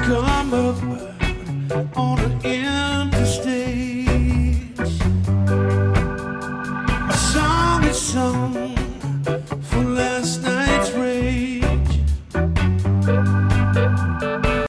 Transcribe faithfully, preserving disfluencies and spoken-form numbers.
come up on the interstate. A song is sung